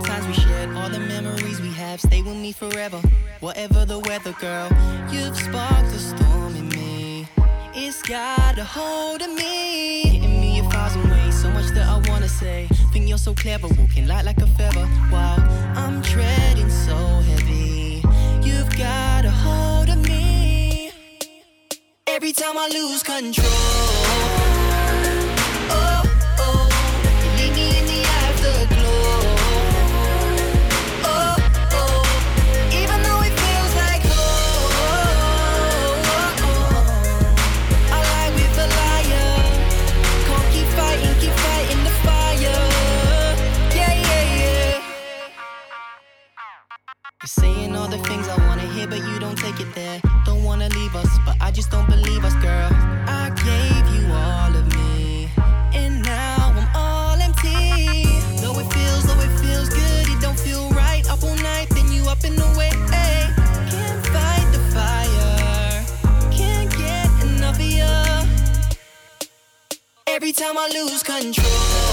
times we shared, all the memories we have, stay with me forever. Whatever the weather, girl, you've sparked a storm in me. It's got a hold of me, hitting me 1,000 ways, so much that I wanna say. Think you're so clever, walking light like a feather. Wow, I'm treading so heavy. You've got a hold of me. Every time I lose control, oh, oh, you leave me in the afterglow. Oh, oh, even though it feels like home, I lie with a liar. Can't keep fighting the fire. Yeah, yeah, yeah. You're saying all the things I wanna hear, but you don't take it there. Don't wanna leave us, but I just don't believe us, girl. I gave you all of me, and now I'm all empty. Though it feels good, it don't feel right. Up all night, then you up and away. Hey, can't fight the fire, can't get enough of you. Every time I lose control,